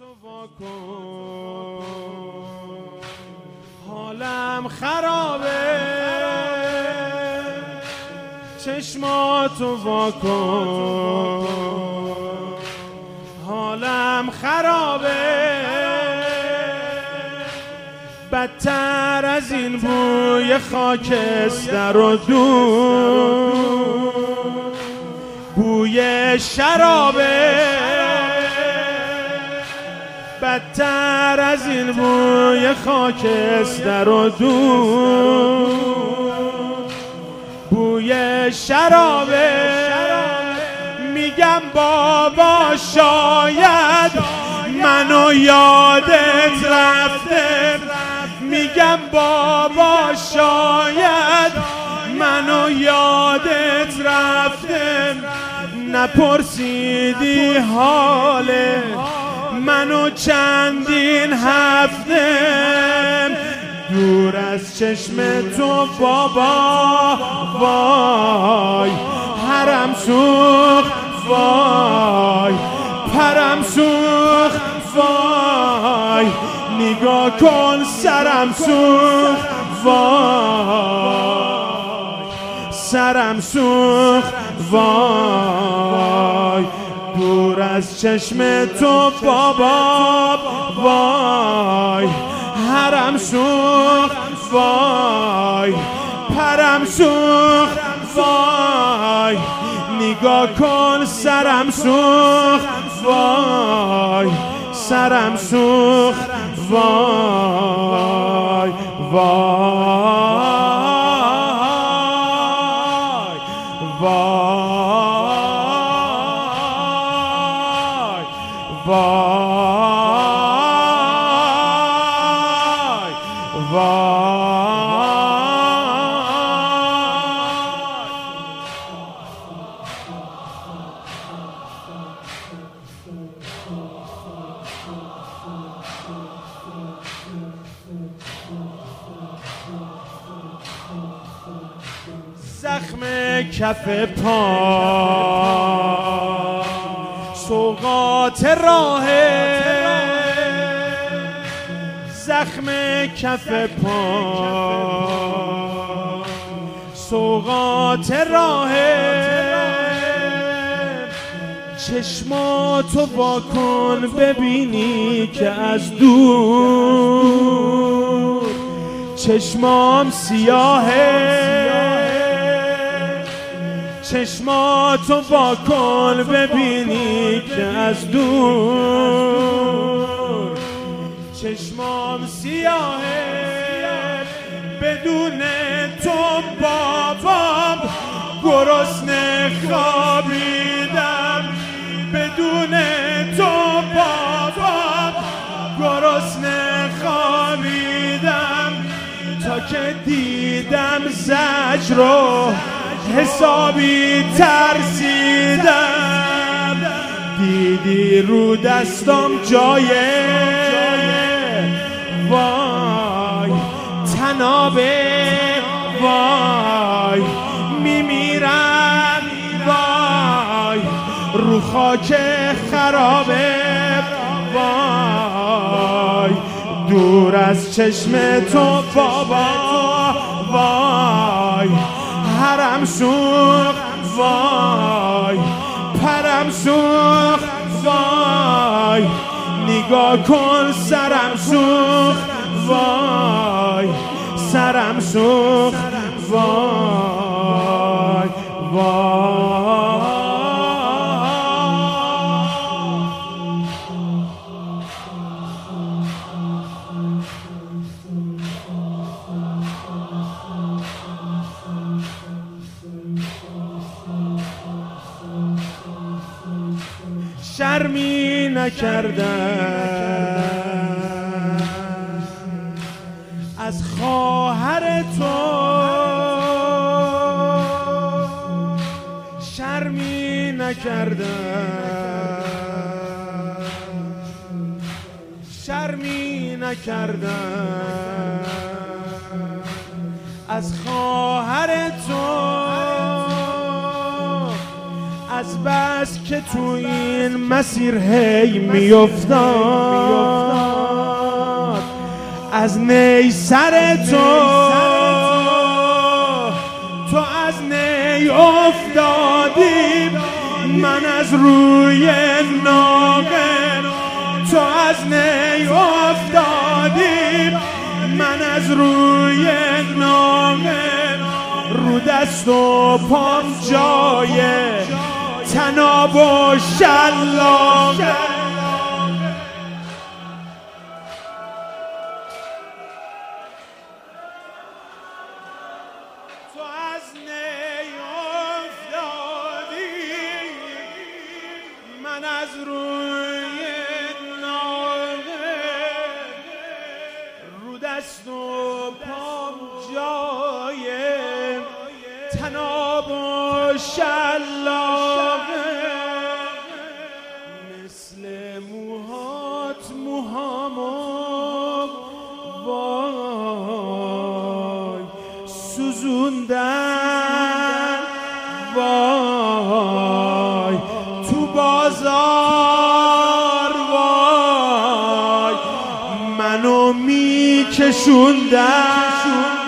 حالم خرابه، چشماتو واکن. حالم خرابه، بدتر از این بوی خاکستر و دود، بوی شرابه، بدتر از این بوی خاکستر و دود، بوی شرابه. میگم بابا شاید منو یادت رفته، میگم بابا شاید منو یادت رفته، نپرسیدی حال منو چندین هفته، دور از چشم تو بابا وای، هرم سوخت وای، پرم سوخت وای، نگاه کن سرم سوخت وای، سرم سوخت وای، دور از چشم تو بابا وای، هرم سوخت وای، پرم سوخت وای، نگاه کن سرم سوخت وای، سرم سوخت وای وای وای وای وای. زخم کف پا سوغات راهه، زخم کف پا سوغات راهه، چشماتو واکن ببینی که از دور چشمام سیاهه، چشماتو واکن ببینی که از دور چشمام سیاهه، بدون تو بابام گرسنه خوابیدم، بدون تو بابام گرسنه خوابیدم، تا که دیدم زجر رو حسابی ترسیدم، دیدی رو دستم جای وای تنابه، وای میمیرم وای رو خاک خرابه، وای دور از چشم تو بابا وای، هرم سوخت وای، پرم سوخت وای، نگاه کن سرم سوخت وای، سرم سوخت وای وای. شرمی نکردم از خواهر تو، شرمی نکردم، شرمی نکردم از خواهر تو، از بس که تو این مسیر هی میافتم از نی سر تو از نی افتادی، من از روی ناقه. تو از نی افتادی، من از روی ناقه. رو دست و پام جای طناب و شلاقه. تو از نی افتادی، من از روی ناقه. رو دست و پام جای طناب و شلاقه. مثل موهات موهامو وای سوزوندن، وای تو بازار وای منو میکشوندن.